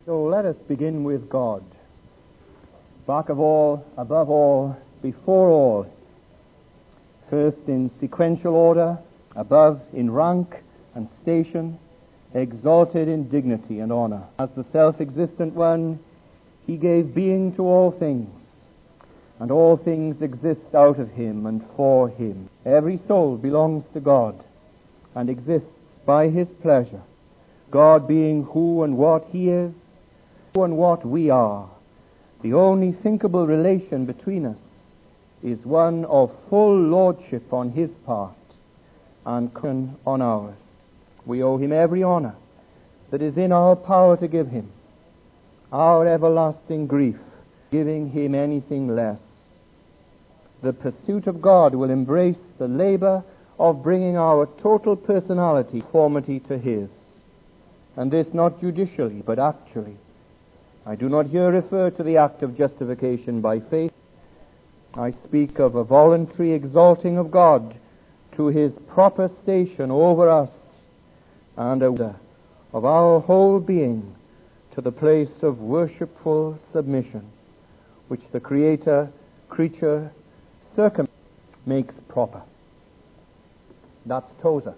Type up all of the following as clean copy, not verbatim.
So let us begin with God. Back of all, above all, before all. First in sequential order, above in rank and station, exalted in dignity and honor. As the self-existent one, he gave being to all things, and all things exist out of him and for him. Every soul belongs to God and exists by his pleasure, God being who and what he is, who and what we are. The only thinkable relation between us is one of full lordship on his part and on ours. We owe him every honor that is in our power to give him, our everlasting grief, giving him anything less. The pursuit of God will embrace the labor of bringing our total personality conformity to his, and this not judicially but actually. I do not here refer to the act of justification by faith. I speak of a voluntary exalting of God to his proper station over us, and of our whole being to the place of worshipful submission, which the Creator-creature makes proper. That's Tozer.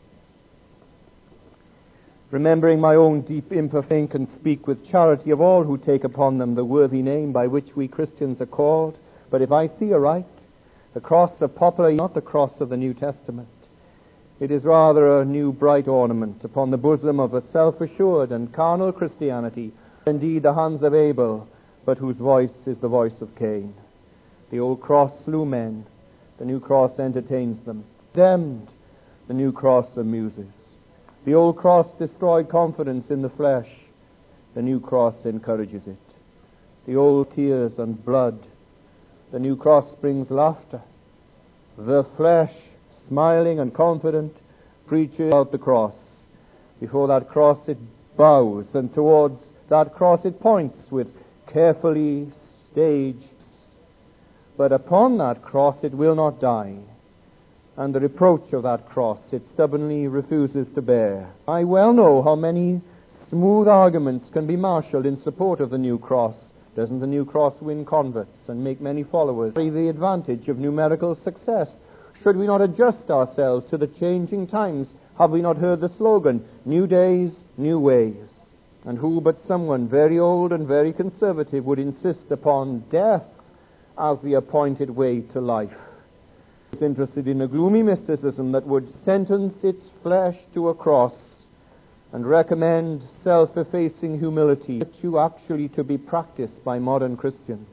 Remembering my own deep imperfection, can speak with charity of all who take upon them the worthy name by which we Christians are called. But if I see aright, the cross of popular, not the cross of the New Testament. It is rather a new bright ornament upon the bosom of a self-assured and carnal Christianity, indeed the hands of Abel, but whose voice is the voice of Cain. The old cross slew men, the new cross entertains them. Condemned, the new cross amuses. The old cross destroyed confidence in the flesh, the new cross encourages it. The old tears and blood, the new cross brings laughter. The flesh, smiling and confident, preaches out the cross. Before that cross it bows, and towards that cross it points with carefully staged. But upon that cross it will not die, and the reproach of that cross it stubbornly refuses to bear. I well know how many smooth arguments can be marshaled in support of the new cross. Doesn't the new cross win converts and make many followers? The advantage of numerical success. Should we not adjust ourselves to the changing times? Have we not heard the slogan, new days, new ways? And who but someone very old and very conservative would insist upon death as the appointed way to life? Is interested in a gloomy mysticism that would sentence its flesh to a cross and recommend self-effacing humility actually to be practiced by modern Christians.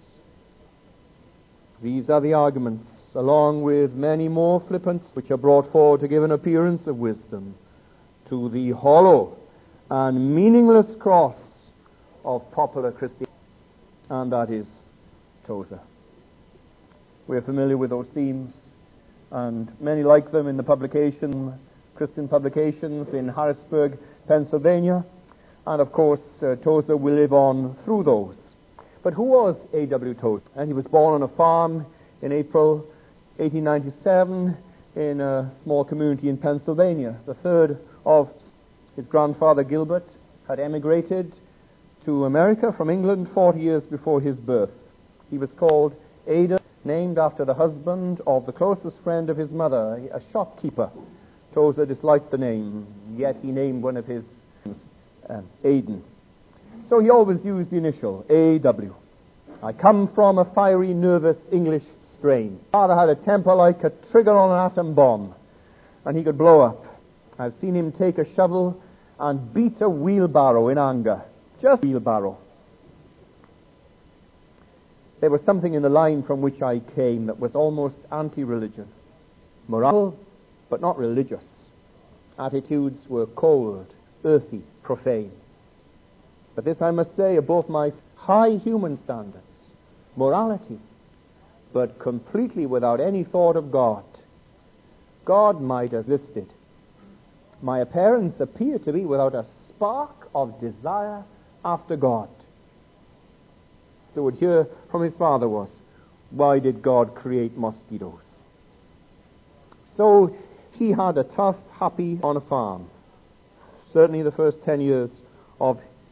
These are the arguments, along with many more flippant, which are brought forward to give an appearance of wisdom to the hollow and meaningless cross of popular Christianity, and that is Tozer. We're familiar with those themes, and many like them in the Christian publications in Harrisburg, Pennsylvania, and of course Tozer will live on through those. But who was A.W. Tozer? And he was born on a farm in April 1897 in a small community in Pennsylvania. The third of his grandfather Gilbert had emigrated to America from England 40 years before his birth. He was called Ada, named after the husband of the closest friend of his mother, a shopkeeper. Tozer disliked the name, yet he named one of his Aidan. So he always used the initial, A.W. I come from a fiery, nervous English strain. Father had a temper like a trigger on an atom bomb, and he could blow up. I've seen him take a shovel and beat a wheelbarrow in anger. Just a wheelbarrow. There was something in the line from which I came that was almost anti-religion. Moral, but not religious. Attitudes were cold, earthy, profane. But this I must say of both my high human standards, morality, but completely without any thought of God. God might have existed. My appearance appeared to be without a spark of desire after God. So would hear from his father was, why did God create mosquitoes? So he had a tough, happy on a farm. Certainly the first 10 years of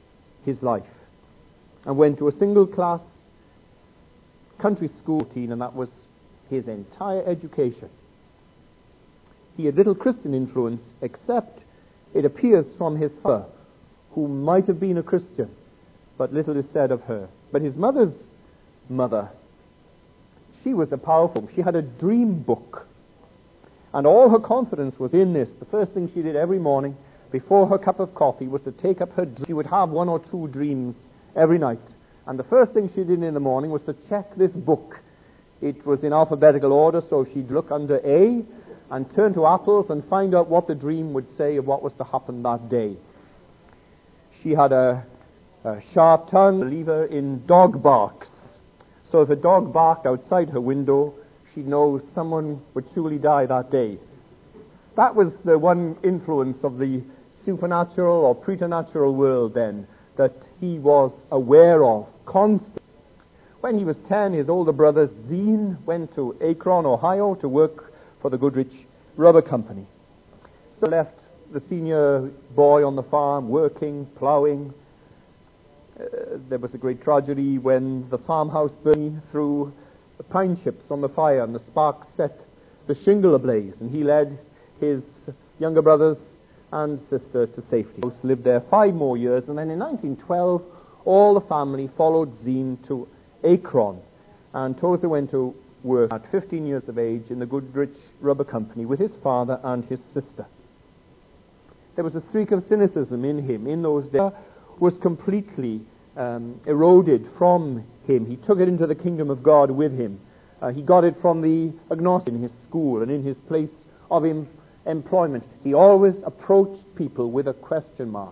his life and went to a single class country school, and that was his entire education. He had little Christian influence, except it appears from his father, who might have been a Christian, but little is said of her. But his mother's mother, she was a powerful, she had a dream book, and all her confidence was in this. The first thing she did every morning before her cup of coffee was to take up her dream. She would have 1 or 2 dreams every night, and the first thing she did in the morning was to check this book. It was in alphabetical order, so she'd look under A and turn to apples and find out what the dream would say of what was to happen that day. She had a sharp tongue, a believer in dog barks. So if a dog barked outside her window, she'd know someone would surely die that day. That was the one influence of the supernatural or preternatural world then that he was aware of constantly. When he was 10, his older brother Zine went to Akron, Ohio to work for the Goodrich Rubber Company. So left the senior boy on the farm working, plowing. There was a great tragedy when the farmhouse burned through the pine chips on the fire, and the sparks set the shingle ablaze, and he led his younger brothers and sister to safety. He lived there 5 more years, and then in 1912 all the family followed Zine to Akron, and Tozer went to work at 15 years of age in the Goodrich Rubber Company with his father and his sister. There was a streak of cynicism in him in those days. Was completely eroded from him. He took it into the kingdom of God with him. He got it from the agnostic in his school and in his place of employment. He always approached people with a question mark.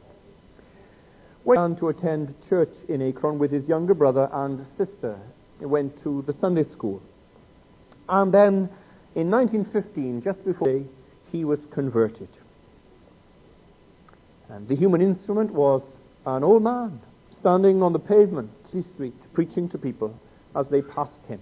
Went to attend church in Akron with his younger brother and sister. He went to the Sunday school. And then in 1915, just before he was converted. And the human instrument was an old man standing on the pavement, street, preaching to people as they passed him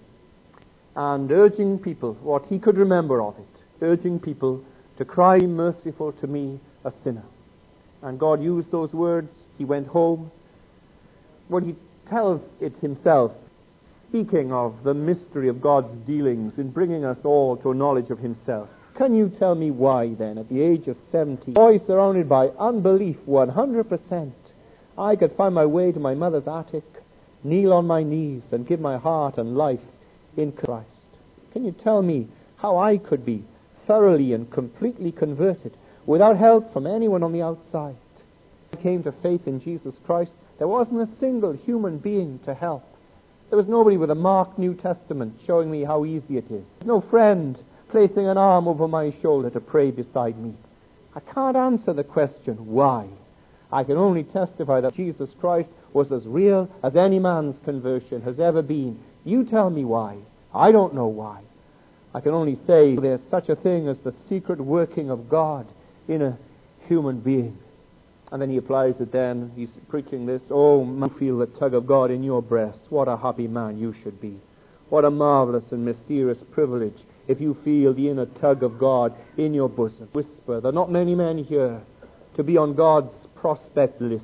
and urging people what he could remember of it, urging people to cry, "Merciful to me, a sinner." And God used those words. He went home. When he tells it himself, speaking of the mystery of God's dealings in bringing us all to a knowledge of himself. Can you tell me why, then, at the age of 70, boy surrounded by unbelief 100%, I could find my way to my mother's attic, kneel on my knees, and give my heart and life in Christ? Can you tell me how I could be thoroughly and completely converted without help from anyone on the outside? When I came to faith in Jesus Christ, there wasn't a single human being to help. There was nobody with a marked New Testament showing me how easy it is. No friend placing an arm over my shoulder to pray beside me. I can't answer the question, why? I can only testify that Jesus Christ was as real as any man's conversion has ever been. You tell me why. I don't know why. I can only say there's such a thing as the secret working of God in a human being. And then he applies it then. He's preaching this. Oh, you feel the tug of God in your breast. What a happy man you should be. What a marvelous and mysterious privilege if you feel the inner tug of God in your bosom. Whisper, there are not many men here to be on God's prospect list,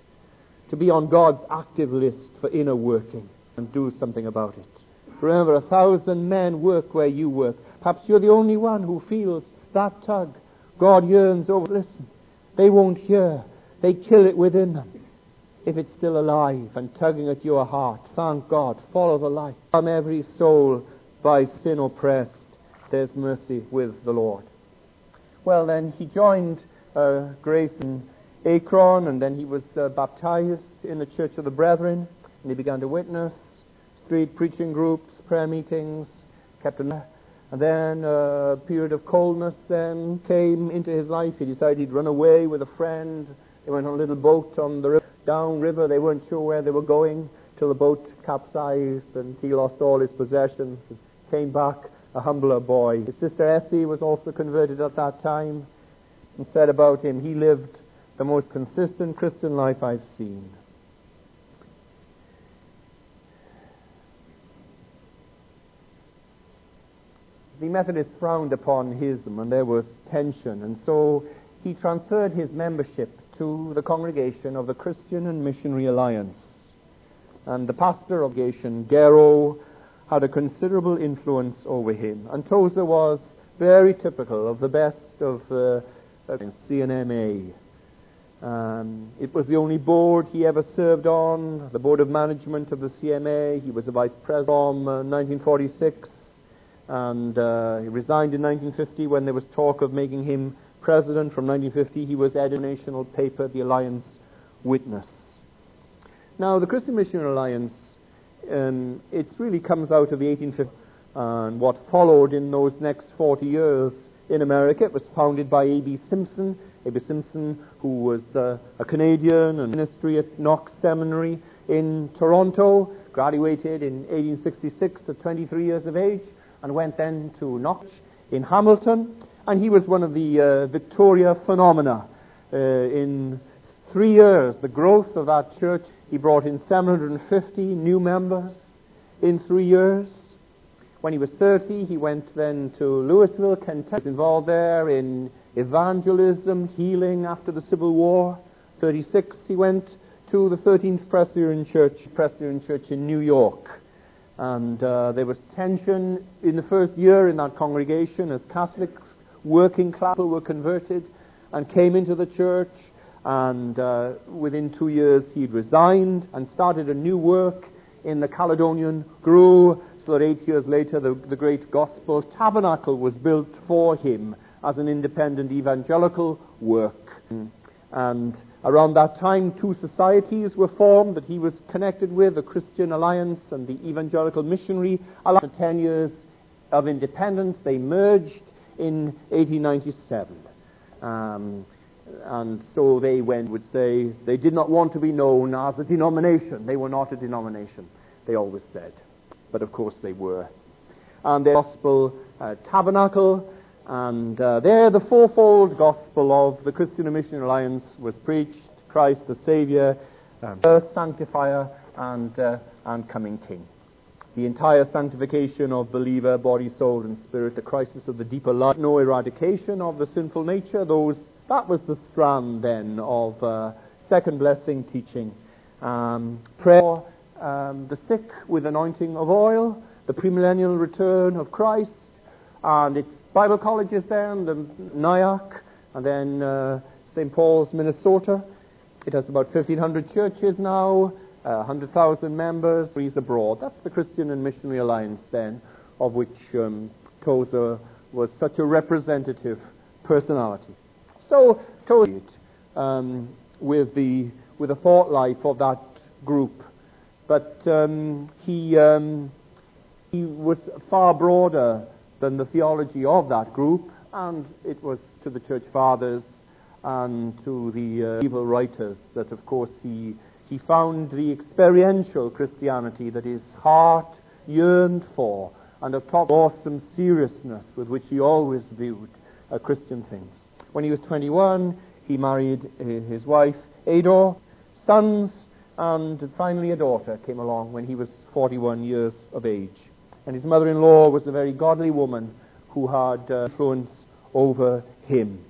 to be on God's active list for inner working, and do something about it. Remember, 1,000 men work where you work. Perhaps you're the only one who feels that tug. God yearns over. Listen, they won't hear. They kill it within them. If it's still alive and tugging at your heart, thank God, follow the light. From every soul by sin oppressed, there's mercy with the Lord. Well, then he joined Grace in Akron, and then he was baptized in the Church of the Brethren, and he began to witness, street preaching groups, prayer meetings, and then a period of coldness then came into his life. He decided he'd run away with a friend. They went on a little boat on the river, downriver. They weren't sure where they were going till the boat capsized, and he lost all his possessions and came back a humbler boy. His sister Essie was also converted at that time, and said about him, he lived the most consistent Christian life I've seen. The Methodists frowned upon hism, and there was tension, and so he transferred his membership to the congregation of the Christian and Missionary Alliance. And the pastor of the congregation, Gero, had a considerable influence over him. And Tozer was very typical of the best of CNMA. It was the only board he ever served on, the board of management of the CMA. He was a vice president from 1946, and he resigned in 1950 when there was talk of making him president. From 1950, he was editor of the national paper, the Alliance Witness. Now, the Christian Missionary Alliance, it really comes out of the 1850s and what followed in those next 40 years in America. It was founded by A.B. Simpson. A.B. Simpson, who was a Canadian and ministry at Knox Seminary in Toronto, graduated in 1866 at 23 years of age, and went then to Knox in Hamilton. And he was one of the Victoria phenomena. In 3 years, the growth of that church, he brought in 750 new members in 3 years. When he was 30, he went then to Louisville, Kentucky. He was involved there in evangelism, healing after the Civil War. 36, he went to the 13th Presbyterian Church in New York. And there was tension in the first year in that congregation as Catholics, working class people were converted and came into the church. And within 2 years, he'd resigned and started a new work in the Caledonian. Grew so that 8 years later, the great gospel tabernacle was built for him as an independent evangelical work. And around that time, 2 societies were formed that he was connected with, the Christian Alliance and the Evangelical Missionary Alliance. After 10 years of independence, they merged in 1897. And so they would say they did not want to be known as a denomination. They were not a denomination, they always said. But of course they were. And the gospel tabernacle, and there the fourfold gospel of the Christian and Missionary Alliance was preached: Christ the Savior, earth sanctifier, and coming King. The entire sanctification of believer, body, soul, and spirit, the crisis of the deeper life, no eradication of the sinful nature. That was the strand then of second blessing teaching. Prayer, the sick with anointing of oil, the premillennial return of Christ, and its Bible colleges there, and the Nyack, and then St. Paul's, Minnesota. It has about 1,500 churches now, 100,000 members, he's abroad. That's the Christian and Missionary Alliance then, of which Tozer was such a representative personality. So Tozer, with the thought life of that group, but he was far broader than the theology of that group, and it was to the church fathers and to the evil writers that, of course, he found the experiential Christianity that his heart yearned for, and of top awesome seriousness with which he always viewed Christian things. When he was 21, he married his wife, Ador, sons, and finally a daughter came along when he was 41 years of age. And his mother-in-law was a very godly woman who had influence over him.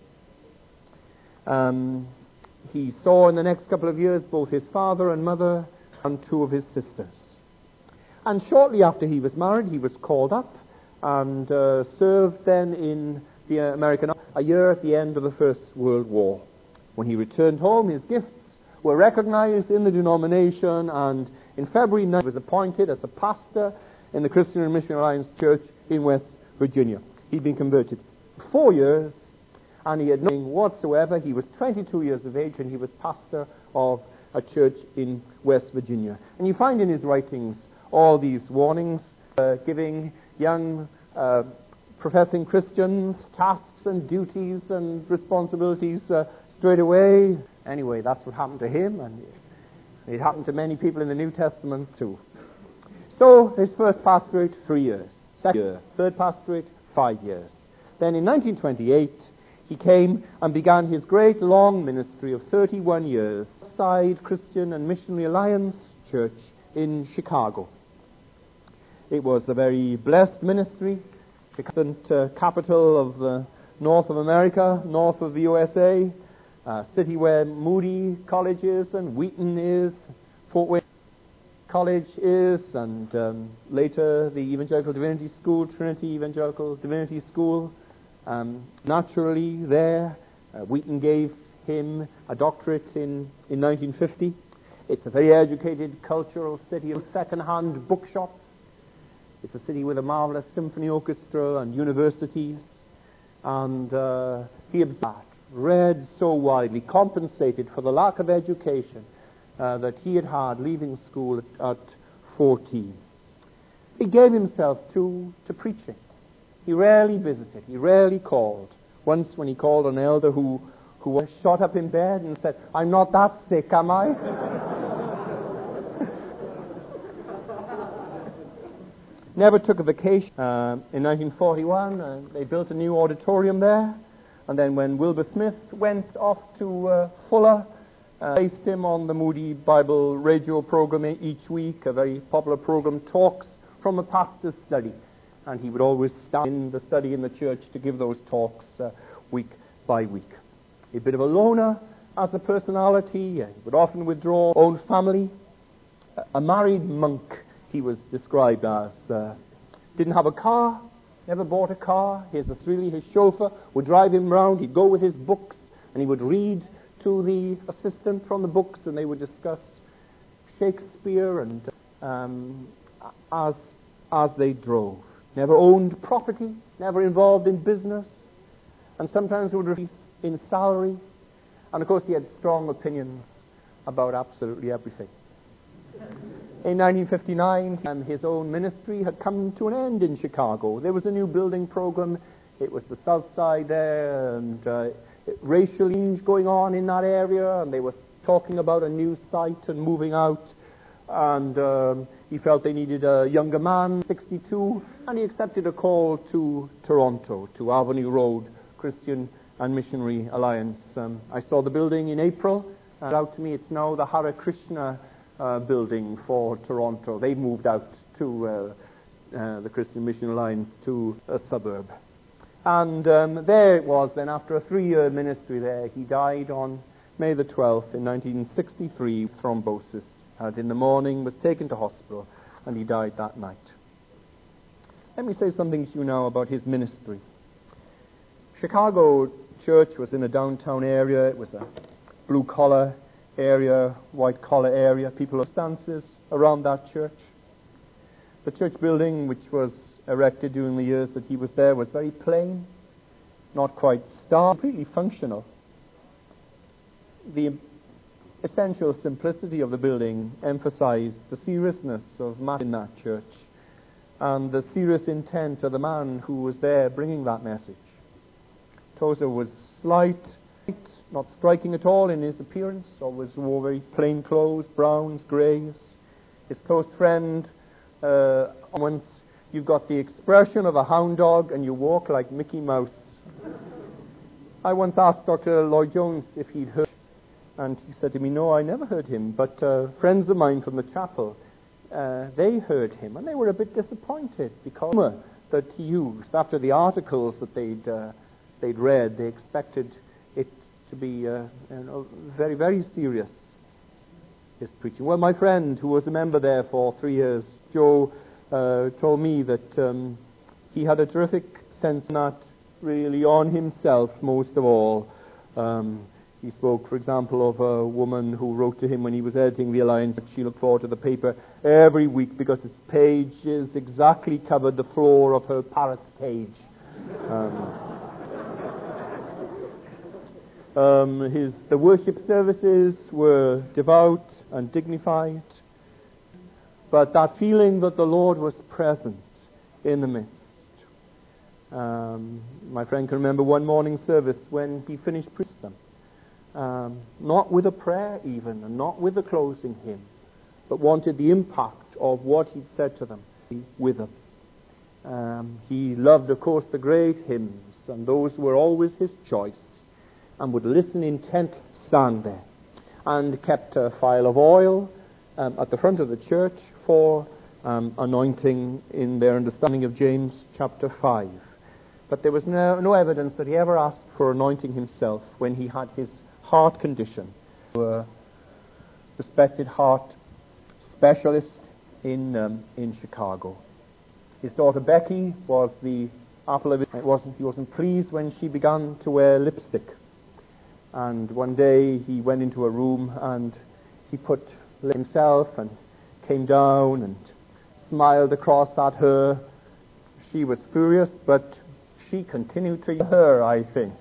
He saw in the next couple of years both his father and mother and 2 of his sisters. And shortly after he was married, he was called up and served then in the American Army a year at the end of the First World War. When he returned home, his gifts were recognized in the denomination, and in February 9, he was appointed as a pastor in the Christian and Missionary Alliance Church in West Virginia. He'd been converted 4 years, and he had nothing whatsoever. He was 22 years of age, and he was pastor of a church in West Virginia. And you find in his writings all these warnings, giving young professing Christians tasks and duties and responsibilities straight away. Anyway, that's what happened to him, and it happened to many people in the New Testament too. So his first pastorate, 3 years. Second year, third pastorate, 5 years. Then in 1928, he came and began his great long ministry of 31 years outside Christian and Missionary Alliance Church in Chicago. It was a very blessed ministry, the capital of the north of America, north of the USA, city where Moody College is and Wheaton is, Fort Wayne College is, and later the Evangelical Divinity School, Trinity Evangelical Divinity School. Naturally there, Wheaton gave him a doctorate in 1950. It's a very educated, cultural city of second-hand bookshops. It's a city with a marvelous symphony orchestra and universities. And he observed, read so widely, compensated for the lack of education that he had leaving school at 14. He gave himself to preaching. He rarely visited. He rarely called. Once when he called an elder who was shot up in bed and said, "I'm not that sick, am I?" Never took a vacation. In 1941, they built a new auditorium there. And then when Wilbur Smith went off to Fuller, placed him on the Moody Bible radio program each week, a very popular program, Talks from a Pastor's Study. And he would always stand in the study in the church to give those talks week by week. A bit of a loner as a personality. He would often withdraw own family. A married monk, he was described as. Didn't have a car, never bought a car. His chauffeur would drive him round. He'd go with his books and he would read to the assistant from the books, and they would discuss Shakespeare and as they drove. Never owned property, never involved in business, and sometimes would receive in salary. And of course he had strong opinions about absolutely everything. In 1959, his own ministry had come to an end in Chicago. There was a new building program. It was the South Side there, and racial change going on in that area, and they were talking about a new site and moving out. And he felt they needed a younger man, 62, and he accepted a call to Toronto, to Avenue Road, Christian and Missionary Alliance. I saw the building in April. Out to me, it's now the Hare Krishna building for Toronto. They moved out to the Christian Mission Alliance to a suburb. And there it was then, after a 3-year ministry there, he died on May the 12th in 1963, thrombosis. And in the morning was taken to hospital, and he died that night. Let me say something to you now about his ministry. Chicago church was in a downtown area. It was a blue-collar area, white-collar area, people of stances around that church. The church building, which was erected during the years that he was there, was very plain, not quite star, completely functional. The essential simplicity of the building emphasized the seriousness of matter in that church and the serious intent of the man who was there bringing that message. Tozer was slight, not striking at all in his appearance, always wore very plain clothes, browns, greys. His close friend, once, "You've got the expression of a hound dog and you walk like Mickey Mouse." I once asked Dr. Lloyd Jones if he'd heard, and he said to me, "No, I never heard him, but friends of mine from the chapel, they heard him, and they were a bit disappointed because that he used, after the articles that they'd read, they expected it to be very, very serious, his preaching." Well, my friend, who was a member there for 3 years, Joe, told me that he had a terrific sense not really on himself most of all. He spoke, for example, of a woman who wrote to him when he was editing the Alliance that she looked forward to the paper every week because its pages exactly covered the floor of her parrot's cage. The worship services were devout and dignified, but that feeling that the Lord was present in the midst. My friend can remember one morning service when he finished preaching them. Not with a prayer even, and not with the closing hymn, but wanted the impact of what he'd said to them with them. He loved, of course, the great hymns, and those were always his choice, and would listen intently, stand there, and kept a phial of oil at the front of the church for anointing in their understanding of James chapter 5. But there was no evidence that he ever asked for anointing himself when he had his heart condition. A respected heart specialist in Chicago. His daughter Becky was the apple of his eye. He wasn't pleased when she began to wear lipstick. And one day he went into a room and he put himself and came down and smiled across at her. She was furious, but she continued to her, I think.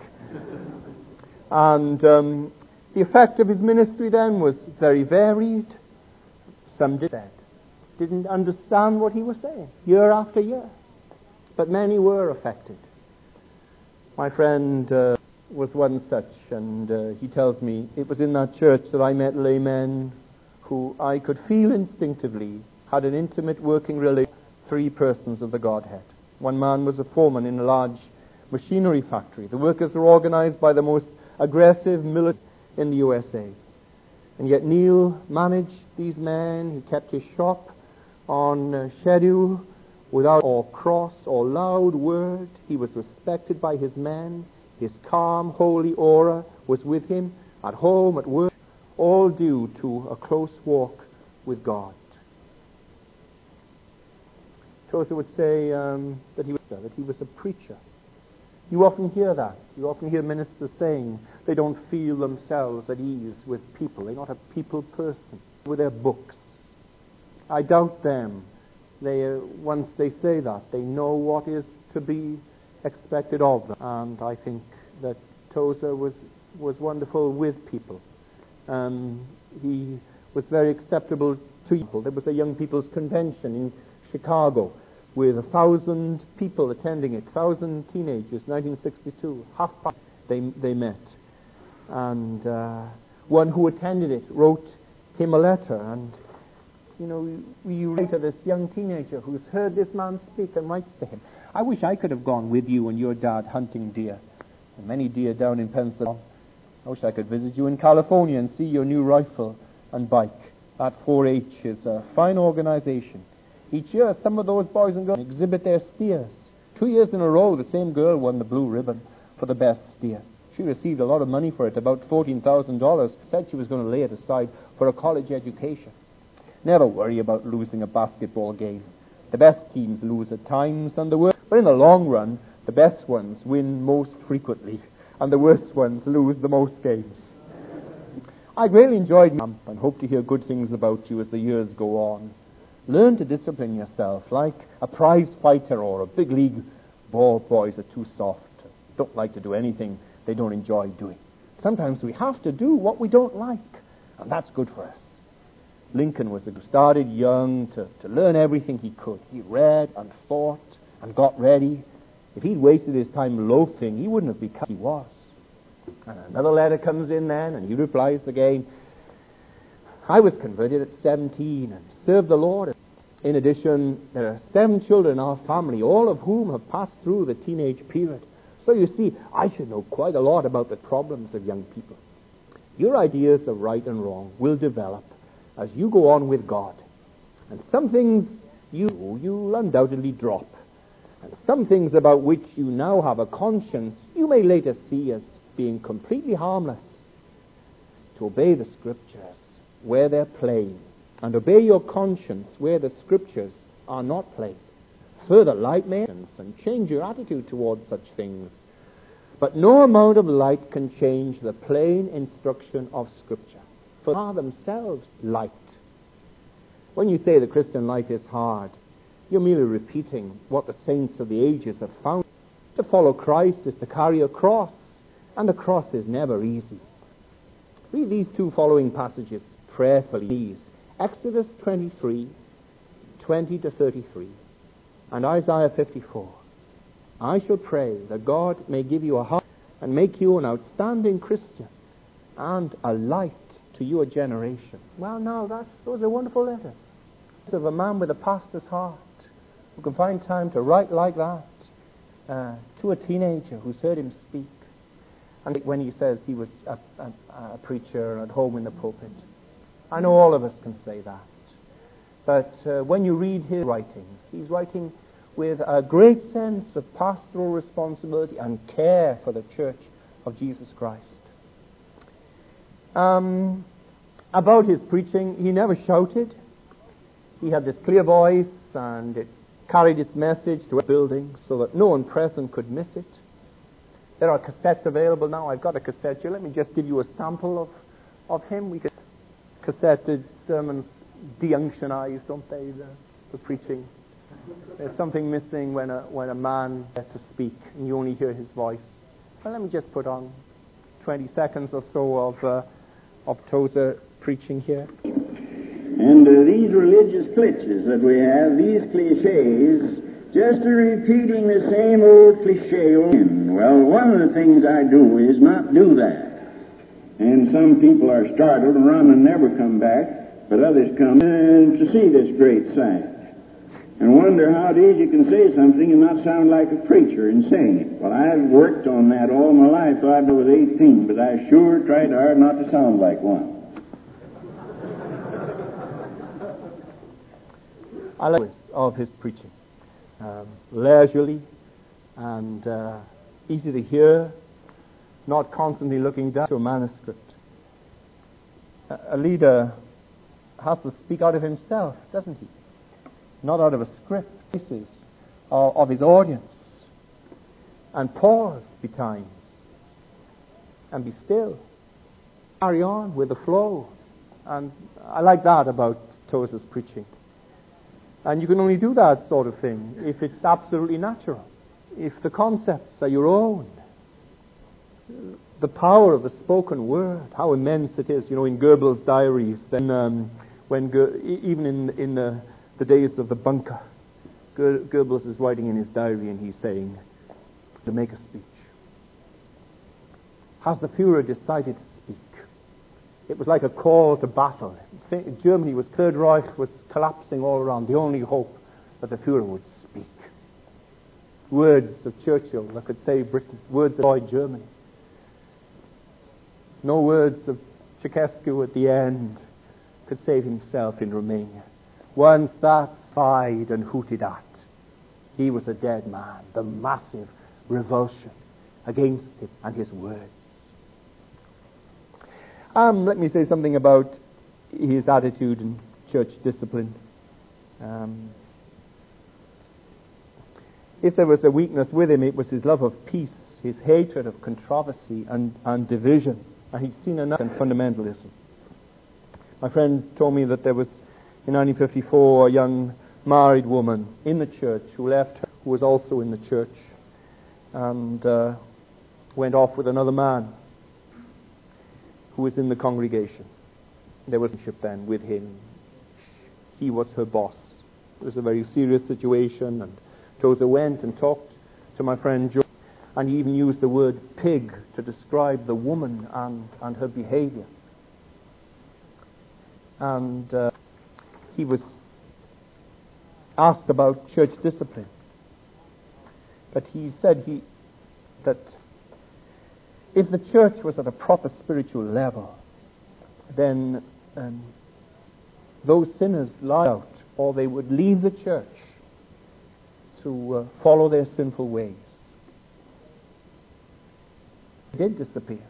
And the effect of his ministry then was very varied. Some didn't understand what he was saying, year after year. But many were affected. My friend was one such, and he tells me it was in that church that I met laymen who I could feel instinctively had an intimate working relationship with 3 persons of the Godhead. One man was a foreman in a large machinery factory. The workers were organized by the most aggressive military in the USA. And yet Neil managed these men. He kept his shop on schedule without or cross or loud word. He was respected by his men. His calm, holy aura was with him at home, at work, all due to a close walk with God. Tozer would say that he was a preacher. You often hear that. You often hear ministers saying they don't feel themselves at ease with people. They're not a people person with their books. I doubt them. Once they say that, they know what is to be expected of them. And I think that Tozer was wonderful with people. He was very acceptable to people. There was a young people's convention in Chicago with 1,000 people attending it, 1,000 teenagers, 1962. Half past they met. And one who attended it wrote him a letter, and you write to this young teenager who's heard this man speak and writes to him, I wish I could have gone with you and your dad hunting deer. And many deer down in Pennsylvania. I wish I could visit you in California and see your new rifle and bike. That 4-H is a fine organization. Each year, some of those boys and girls exhibit their steers. 2 years in a row, the same girl won the blue ribbon for the best steer. She received a lot of money for it, about $14,000. Said she was going to lay it aside for a college education. Never worry about losing a basketball game. The best teams lose at times, and the worst. But in the long run, the best ones win most frequently, and the worst ones lose the most games. I really enjoyed camp and hope to hear good things about you as the years go on. Learn to discipline yourself like a prize fighter or a big league ball. Boys are too soft, don't like to do anything they don't enjoy doing. Sometimes we have to do what we don't like, and that's good for us. Lincoln was who started young to learn everything he could. He read and thought and got ready. If he'd wasted his time loafing, he wouldn't have become he was. And another letter comes in then, and he replies again, I was converted at 17 and served the Lord. In addition, there are 7 children in our family, all of whom have passed through the teenage period. So you see, I should know quite a lot about the problems of young people. Your ideas of right and wrong will develop as you go on with God. And some things you'll undoubtedly drop. And some things about which you now have a conscience, you may later see as being completely harmless. To obey the Scriptures where they're plain, and obey your conscience where the Scriptures are not plain. Further light may and change your attitude towards such things. But no amount of light can change the plain instruction of Scripture, for they are themselves light. When you say the Christian life is hard, you're merely repeating what the saints of the ages have found. To follow Christ is to carry a cross, and the cross is never easy. Read these 2 following passages prayerfully. Exodus 23, 20 to 33, and Isaiah 54. I shall pray that God may give you a heart and make you an outstanding Christian and a light to your generation. Well, now, those are wonderful letters. Of a man with a pastor's heart who can find time to write like that to a teenager who's heard him speak. And when he says he was a preacher at home in the pulpit, I know all of us can say that. But when you read his writings, he's writing with a great sense of pastoral responsibility and care for the Church of Jesus Christ. About his preaching, he never shouted. He had this clear voice, and it carried its message to a building so that no one present could miss it. There are cassettes available now. I've got a cassette here. Let me just give you a sample of him. We could cassetted sermons de-unctionize, don't they, the preaching. There's something missing when a man gets to speak and you only hear his voice. Well, let me just put on 20 seconds or so of Tozer preaching here. And these religious glitches that we have, these cliches, just repeating the same old cliche. Well, one of the things I do is not do that. And some people are startled and run and never come back, but others come to see this great sight and wonder how it is you can say something and not sound like a preacher in saying it. Well, I've worked on that all my life, so I was 18, but I sure tried hard not to sound like one. I like of his preaching. Leisurely and easy to hear, not constantly looking down to a manuscript. A leader has to speak out of himself, doesn't he? Not out of a script, pieces of his audience. And pause betimes. And be still. Carry on with the flow. And I like that about Tozer's preaching. And you can only do that sort of thing if it's absolutely natural. If the concepts are your own. The power of the spoken word, how immense it is. You know, in Goebbels' diaries, then even in the days of the bunker, Goebbels is writing in his diary and he's saying, to make a speech. Has the Führer decided to speak? It was like a call to battle. Germany was, Third Reich was collapsing all around. The only hope that the Führer would speak. Words of Churchill that could save Britain. Words that destroyed Germany. No words of Ceausescu at the end could save himself in Romania. Once that sighed and hooted at, he was a dead man. The massive revulsion against him and his words. Let me say something about his attitude in church discipline. If there was a weakness with him, it was his love of peace, his hatred of controversy and division. And he'd seen enough in fundamentalism. My friend told me that there was, in 1954, a young married woman in the church who left her, who was also in the church, and went off with another man who was in the congregation. There was a relationship then with him. He was her boss. It was a very serious situation, and Tozer went and talked to my friend Joe, and he even used the word pig to describe the woman and her behavior. And he was asked about church discipline. But he said that if the church was at a proper spiritual level, then those sinners lie out, or they would leave the church to follow their sinful ways. They did disappear.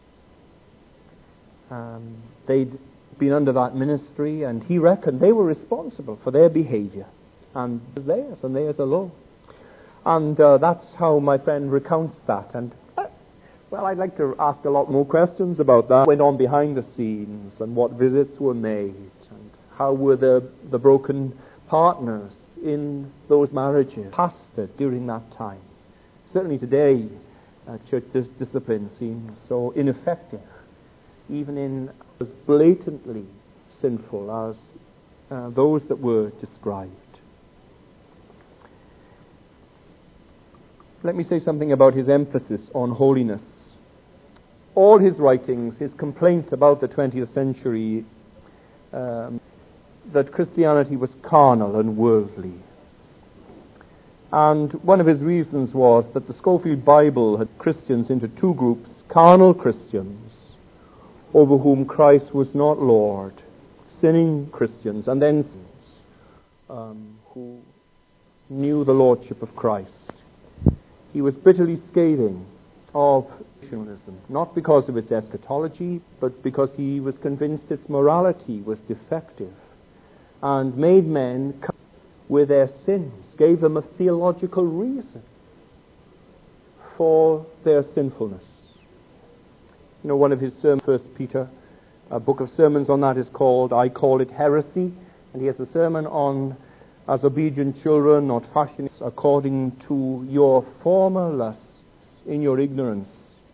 They'd been under that ministry, and he reckoned they were responsible for their behavior, and theirs alone. And that's how my friend recounts that. And well, I'd like to ask a lot more questions about that. What went on behind the scenes, and what visits were made, and how were the broken partners in those marriages pastored during that time. Certainly today, church discipline seems so ineffective, even in as blatantly sinful as those that were described. Let me say something about his emphasis on holiness. All his writings, his complaints about the 20th century, that Christianity was carnal and worldly. And one of his reasons was that the Scofield Bible had Christians into two groups: carnal Christians, over whom Christ was not Lord, sinning Christians, and then who knew the lordship of Christ. He was bitterly scathing of nationalism, not because of its eschatology, but because he was convinced its morality was defective, and made men come with their sins, gave them a theological reason for their sinfulness. You know, one of his sermons, 1 Peter, a book of sermons on that is called, I Call It Heresy, and he has a sermon on, as obedient children, not fashioned according to your former lusts in your ignorance.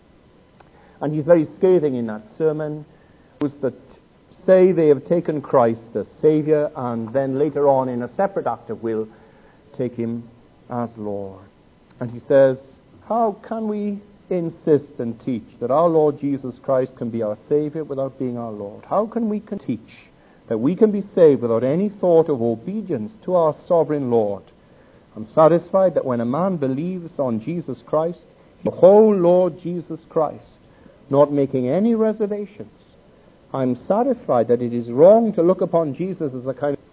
And he's very scathing in that sermon, was that say they have taken Christ as Savior, and then later on in a separate act of will take him as Lord. And he says, how can we insist and teach that our Lord Jesus Christ can be our Savior without being our Lord? How can we teach that we can be saved without any thought of obedience to our sovereign Lord? I'm satisfied that when a man believes on Jesus Christ, the whole Lord Jesus Christ, not making any reservations, I'm satisfied that it is wrong to look upon Jesus as a kind of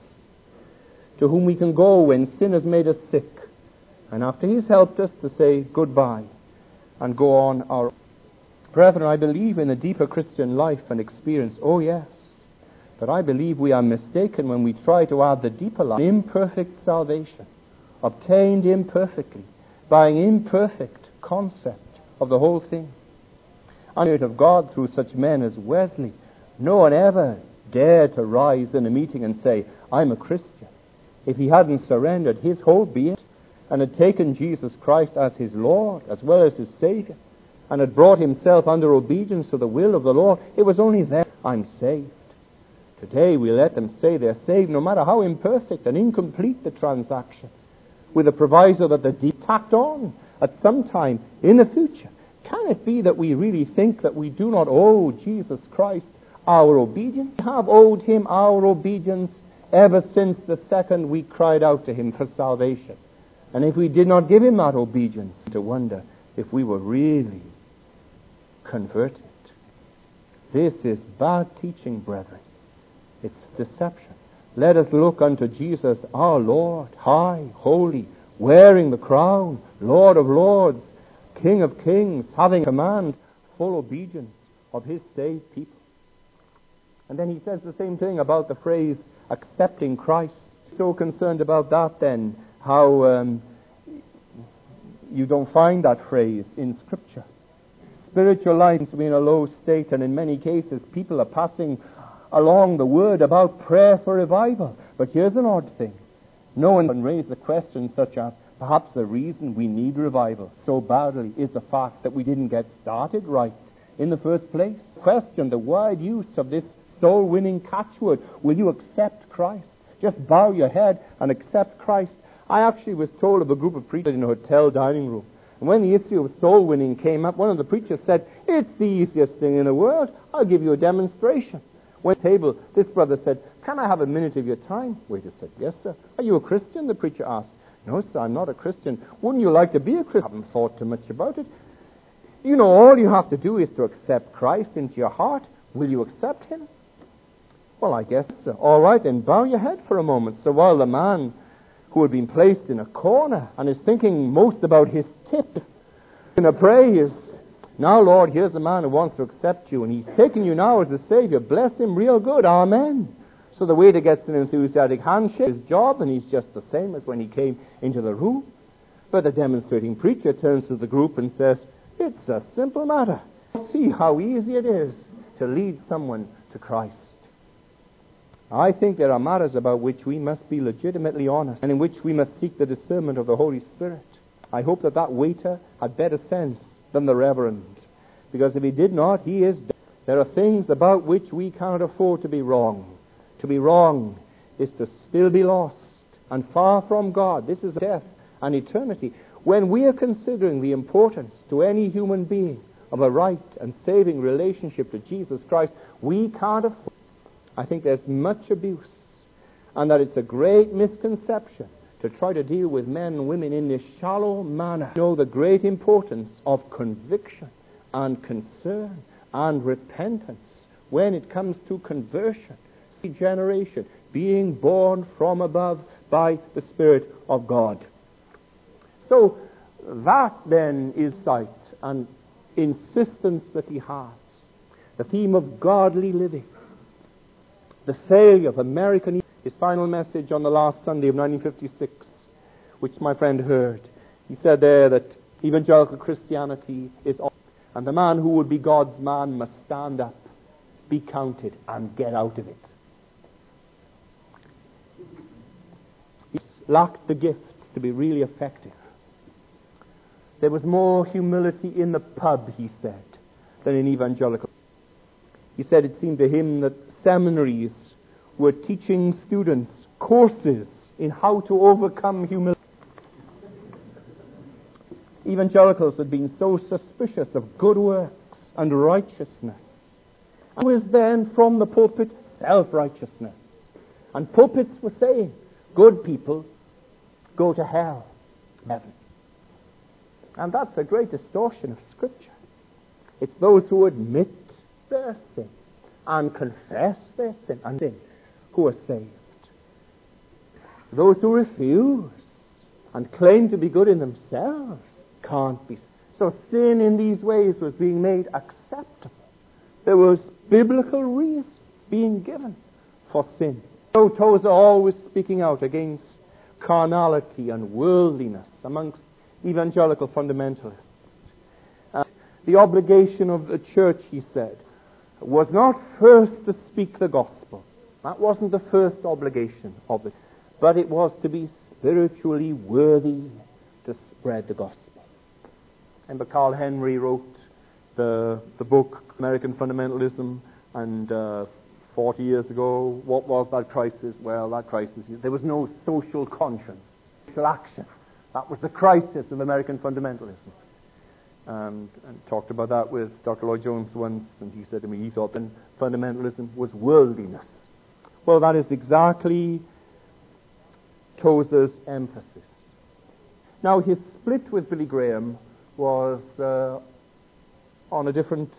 to whom we can go when sin has made us sick, and after he's helped us to say goodbye and go on our own. Brethren, I believe in a deeper Christian life and experience, oh yes, but I believe we are mistaken when we try to add the deeper life, imperfect salvation, obtained imperfectly, by an imperfect concept of the whole thing. And the Spirit of God through such men as Wesley, no one ever dared to rise in a meeting and say, I'm a Christian, if he hadn't surrendered his whole being and had taken Jesus Christ as his Lord as well as his Savior, and had brought himself under obedience to the will of the Lord. It was only then I'm saved. Today we let them say they're saved no matter how imperfect and incomplete the transaction, with a proviso that they're tacked on at some time in the future. Can it be that we really think that we do not owe Jesus Christ our obedience? We have owed him our obedience ever since the second we cried out to him for salvation. And if we did not give him that obedience, to wonder if we were really converted. This is bad teaching, brethren. It's deception. Let us look unto Jesus, our Lord, high, holy, wearing the crown, Lord of lords, King of kings, having command, full obedience of his saved people. And then he says the same thing about the phrase, accepting Christ. So concerned about that then, how you don't find that phrase in Scripture. Spiritual life seems to be in a low state, and in many cases people are passing along the word about prayer for revival. But here's an odd thing. No one can raise the question such as, perhaps the reason we need revival so badly is the fact that we didn't get started right in the first place. Question the wide use of this soul-winning catchword. Will you accept Christ? Just bow your head and accept Christ. I actually was told of a group of preachers in a hotel dining room. And when the issue of soul-winning came up, one of the preachers said, it's the easiest thing in the world. I'll give you a demonstration. When at the table, this brother said, can I have a minute of your time? Waiter said, yes, sir. Are you a Christian? The preacher asked. No, sir, I'm not a Christian. Wouldn't you like to be a Christian? I haven't thought too much about it. You know, all you have to do is to accept Christ into your heart. Will you accept him? Well, I guess so. All right, then bow your head for a moment. So while the man who had been placed in a corner and is thinking most about his tip in a prayer is, now, Lord, here's a man who wants to accept you, and he's taking you now as a Savior. Bless him real good. Amen. So the waiter gets an enthusiastic handshake, his job, and he's just the same as when he came into the room. But the demonstrating preacher turns to the group and says, it's a simple matter. See how easy it is to lead someone to Christ. I think there are matters about which we must be legitimately honest and in which we must seek the discernment of the Holy Spirit. I hope that that waiter had better sense than the reverend, because if he did not, he is dead. There are things about which we cannot afford to be wrong. To be wrong is to still be lost and far from God. This is death and eternity. When we are considering the importance to any human being of a right and saving relationship to Jesus Christ, we can't afford. I think there's much abuse, and that it's a great misconception to try to deal with men and women in this shallow manner. Know the great importance of conviction and concern and repentance when it comes to conversion, regeneration, being born from above by the Spirit of God. So that then is sight, and insistence that he has, the theme of godly living, the failure of American, his final message on the last Sunday of 1956, which my friend heard. He said there that evangelical Christianity is all, and the man who would be God's man must stand up, be counted, and get out of it. He lacked the gifts to be really effective. There was more humility in the pub, he said, than in evangelical. He said it seemed to him that seminaries were teaching students courses in how to overcome humility. Evangelicals had been so suspicious of good works and righteousness. And was then from the pulpit self-righteousness. And pulpits were saying, good people go to hell, heaven. And that's a great distortion of Scripture. It's those who admit their sin and confess their sin and sin who are saved. Those who refuse and claim to be good in themselves can't be. So sin in these ways was being made acceptable. There was biblical reason being given for sin. So Tozer always speaking out against carnality and worldliness amongst evangelical fundamentalists. The obligation of the church, he said, was not first to speak the gospel. That wasn't the first obligation of it. But it was to be spiritually worthy to spread the gospel. And Carl Henry wrote the book American Fundamentalism, and 40 years ago, what was that crisis? Well, that crisis, there was no social conscience, social action. That was the crisis of American fundamentalism. And talked about that with Dr. Lloyd Jones once, and he said to me he thought that fundamentalism was worldliness. Well, that is exactly Tozer's emphasis. Now, his split with Billy Graham was on a different...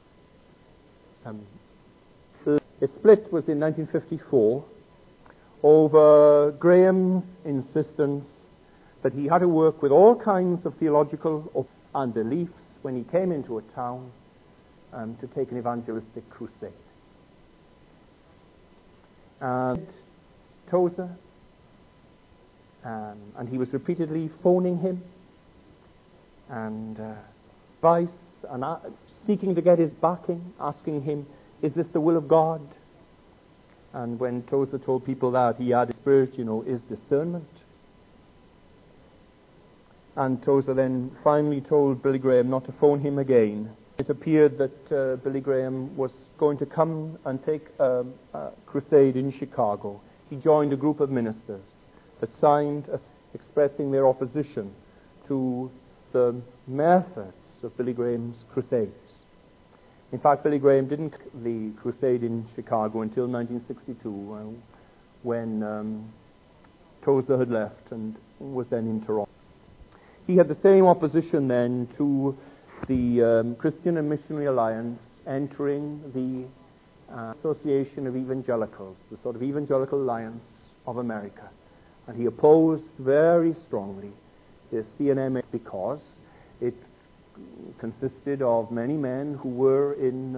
his split was in 1954 over Graham's insistence that he had to work with all kinds of theological and beliefs when he came into a town to take an evangelistic crusade. And Tozer, and he was repeatedly phoning him and advice and seeking to get his backing, asking him, is this the will of God? And when Tozer told people that, he added, spirit, is discernment. And Tozer then finally told Billy Graham not to phone him again. It appeared that Billy Graham was going to come and take a crusade in Chicago. He joined a group of ministers that signed expressing their opposition to the methods of Billy Graham's crusades. In fact, Billy Graham didn't the crusade in Chicago until 1962 when Tozer had left and was then in Toronto. He had the same opposition then to the Christian and Missionary Alliance entering the Association of Evangelicals, the sort of Evangelical Alliance of America. And he opposed very strongly the CNMA because it consisted of many men who were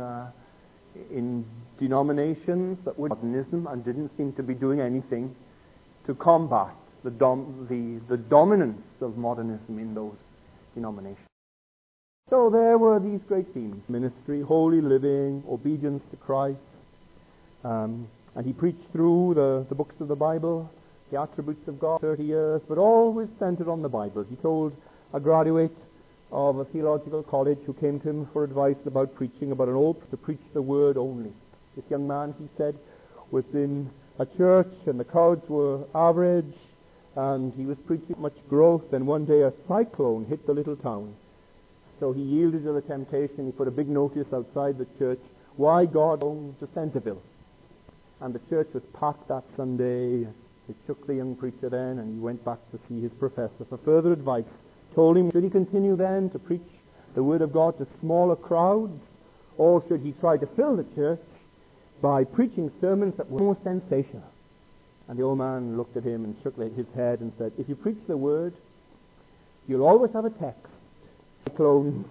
in denominations that were modernism and didn't seem to be doing anything to combat the dominance of modernism in those denominations. So there were these great themes: ministry, holy living, obedience to Christ. And he preached through the books of the Bible, the attributes of God, 30 years, but always centered on the Bible. He told a graduate of a theological college who came to him for advice about preaching, about an old to preach the word only. This young man, he said, was in a church and the crowds were average, and he was preaching much growth, and one day a cyclone hit the little town. So he yielded to the temptation. He put a big notice outside the church, "Why God owns to Centerville." And the church was packed that Sunday. It shook the young preacher then, and he went back to see his professor for further advice. Told him, should he continue then to preach the word of God to smaller crowds, or should he try to fill the church by preaching sermons that were more sensational? And the old man looked at him and shook his head and said, if you preach the word, you'll always have a text. cyclones.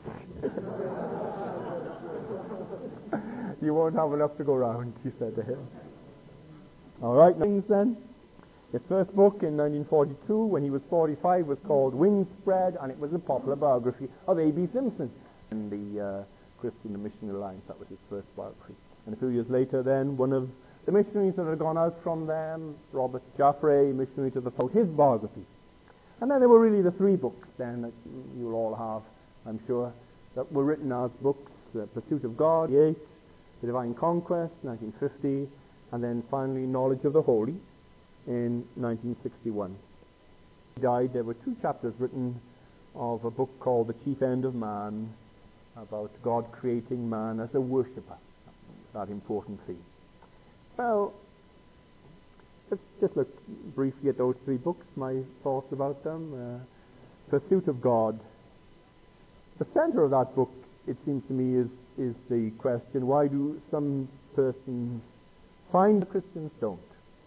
You won't have enough to go round, she said to him. All right, things then. His first book in 1942, when he was 45, was called Wings Spread, and it was a popular biography of A.B. Simpson in the Christian Missionary Alliance. That was his first biography. And a few years later then, one of the missionaries that had gone out from them, Robert Jaffray, missionary to the South, his biography. And then there were really the three books then that you'll all have, I'm sure, that were written as books: The Pursuit of God, 1948, The Divine Conquest, 1950, and then finally Knowledge of the Holy in 1961. He died. There were 2 chapters written of a book called The Chief End of Man, about God creating man as a worshipper, that important theme. Well, let's just look briefly at those 3 books, my thoughts about them. Pursuit of God. The center of that book, it seems to me, is the question, why do some persons find the Christians don't?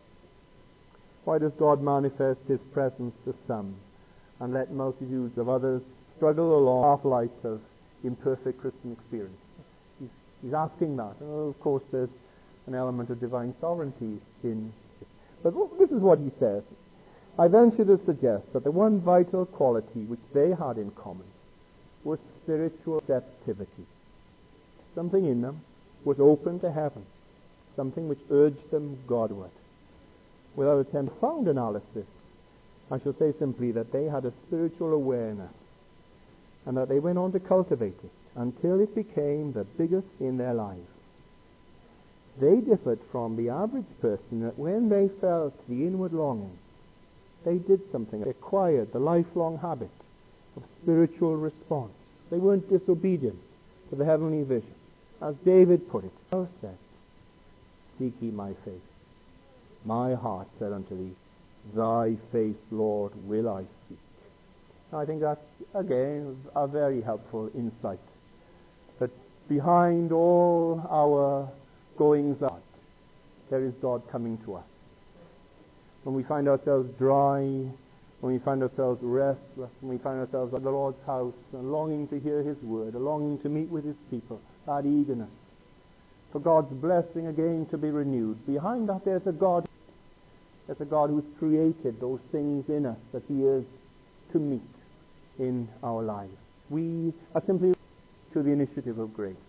Why does God manifest his presence to some and let multitudes of others struggle along the path of imperfect Christian experience? He's asking that. And of course, there's an element of divine sovereignty in it. But this is what he says. I venture to suggest that the one vital quality which they had in common was spiritual receptivity. Something in them was open to heaven, something which urged them Godward. Without attempt to profound analysis, I shall say simply that they had a spiritual awareness and that they went on to cultivate it until it became the biggest in their lives. They differed from the average person that when they felt the inward longing, they did something. They acquired the lifelong habit of spiritual response. They weren't disobedient to the heavenly vision. As David put it, "Thou said, seek ye my face. My heart said unto thee, thy face, Lord, will I seek." I think that's, again, a very helpful insight. That behind all our goings on, there is God coming to us. When we find ourselves dry, when we find ourselves restless, when we find ourselves at the Lord's house, and longing to hear his word, a longing to meet with his people, that eagerness for God's blessing again to be renewed, behind that there's a God who's created those things in us that he is to meet in our lives. We are simply to the initiative of grace.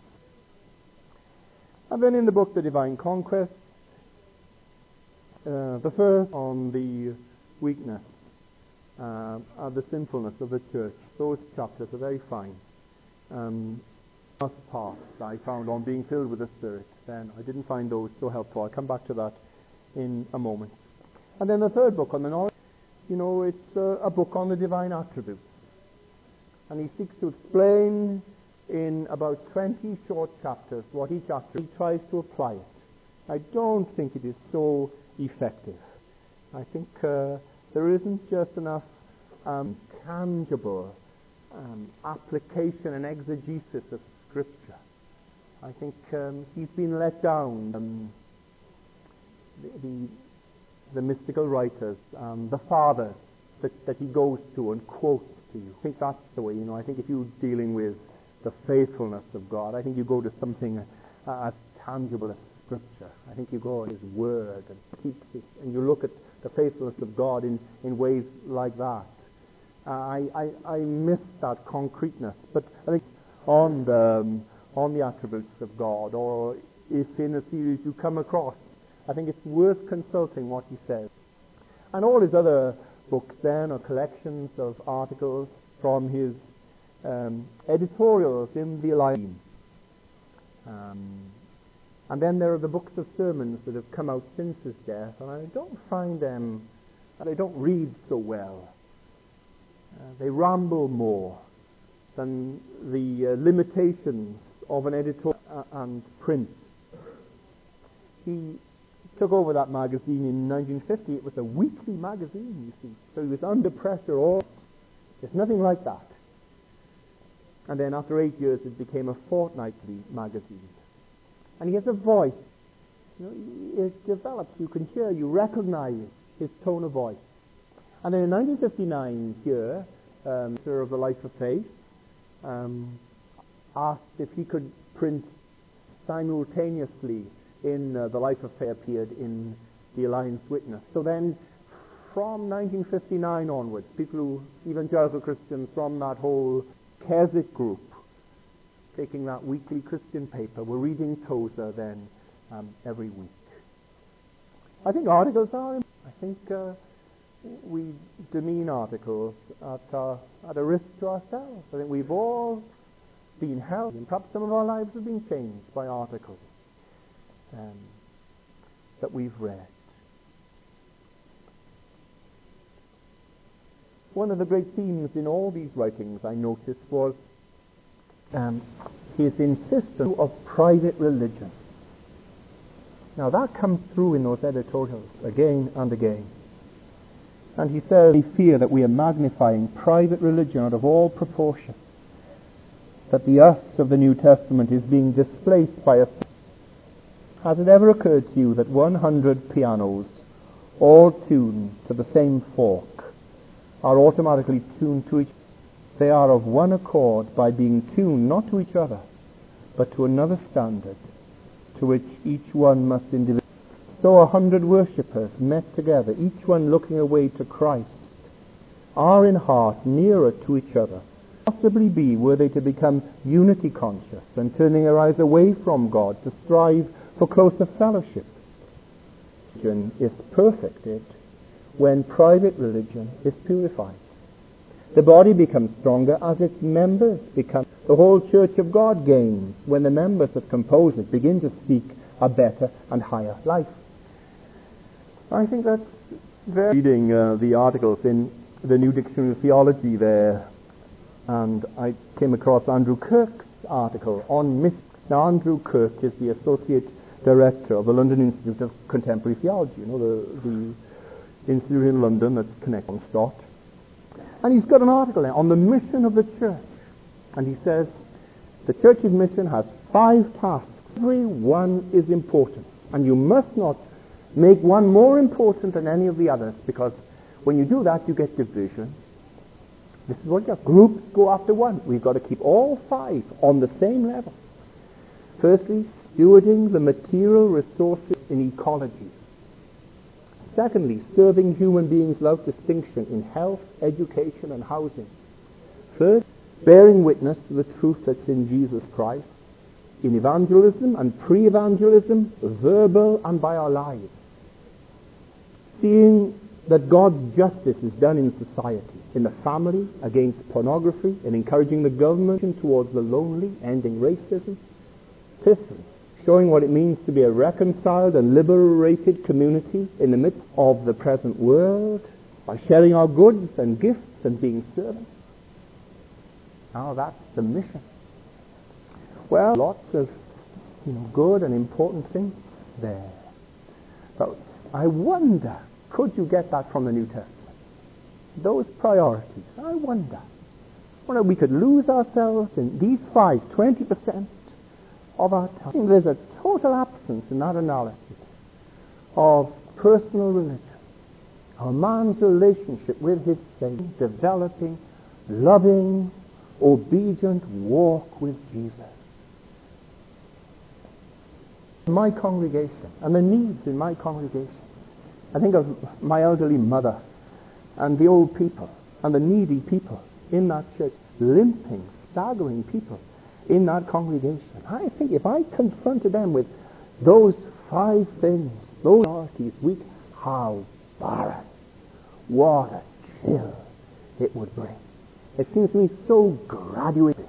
And then in the book The Divine Conquest, the first on the weakness of the sinfulness of the church, those chapters are very fine. Last parts I found on being filled with the Spirit, then I didn't find those so helpful. I'll come back to that in a moment. And then the third book on the knowledge, it's a book on the divine attributes. And he seeks to explain in about 20 short chapters what each attribute, he tries to apply it. I don't think it is so effective. I think there isn't just enough tangible application and exegesis of Scripture. I think he's been let down. The mystical writers, the fathers that he goes to and quotes to you. I think that's the way, I think if you're dealing with the faithfulness of God, I think you go to something as tangible as Scripture. I think you go to his word and keeps it, and you look at the faithfulness of God in ways like that. I miss that concreteness, but I think on the attributes of God, or if in a series you come across, I think it's worth consulting what he says. And all his other books then are collections of articles from his editorials in the Alliance. And then there are the books of sermons that have come out since his death, and I don't find them, they don't read so well. They ramble more than the limitations of an editor and print. He took over that magazine in 1950. It was a weekly magazine, you see, so he was under pressure. There's nothing like that. And then after 8 years it became a fortnightly magazine. And he has a voice. It develops. You can hear, you recognize his tone of voice. And then in 1959 here, of the Life of Faith, asked if he could print simultaneously in The Life of Faith appeared in the Alliance Witness. So then, from 1959 onwards, evangelical Christians from that whole Keswick group, taking that weekly Christian paper, were reading Tozer then every week. I think articles are. I think we demean articles at a risk to ourselves. I think we've all been helped, and perhaps some of our lives have been changed by articles that we've read. One of the great themes in all these writings, I noticed, was his insistence of private religion. Now that comes through in those editorials again and again. And he says, we fear that we are magnifying private religion out of all proportion, that the us of the New Testament is being displaced by a... Has it ever occurred to you that 100 pianos, all tuned to the same fork, are automatically tuned to each other? They are of one accord by being tuned not to each other, but to another standard, to which each one must individually. So 100 worshippers met together, each one looking away to Christ, are in heart nearer to each other. Possibly be were they to become unity conscious and turning their eyes away from God to strive for closer fellowship. Religion is perfected when private religion is purified. The body becomes stronger as its members become. The whole Church of God gains when the members that compose it begin to seek a better and higher life. I think that's very... Reading the articles in the New Dictionary of Theology there, and I came across Andrew Kirk's article on mystics. Now, Andrew Kirk is the Associate Director of the London Institute of Contemporary Theology, the institute in London that's connected on Stott. And he's got an article there on the mission of the church. And he says, the church's mission has 5 tasks. Every one is important. And you must not make one more important than any of the others, because when you do that, you get division. This is what groups go after one. We've got to keep all 5 on the same level. Firstly, stewarding the material resources in ecology. Secondly, serving human beings without distinction in health, education, and housing. Third, bearing witness to the truth that's in Jesus Christ, in evangelism and pre-evangelism, verbal and by our lives. Seeing that God's justice is done in society, in the family, against pornography, and encouraging the government towards the lonely, ending racism. Fifthly, showing what it means to be a reconciled and liberated community in the midst of the present world by sharing our goods and gifts and being servants. Now that's the mission. Well, lots of good and important things there. But I wonder, could you get that from the New Testament? Those priorities, I wonder. Whether we could lose ourselves in these 20% of our time. There's a total absence in that analysis of personal religion, a man's relationship with his Savior, developing, loving, obedient walk with Jesus. My congregation and the needs in my congregation. I think of my elderly mother and the old people and the needy people in that church, limping, staggering people in that congregation. I think if I confronted them with those 5 things, those priorities, how barren, what a chill it would bring. It seems to me so graduated.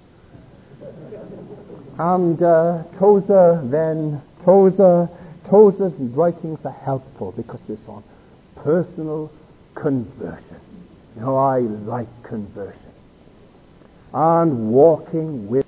And Tozer's writings are helpful because it's on personal conversion. I like conversion. And walking with.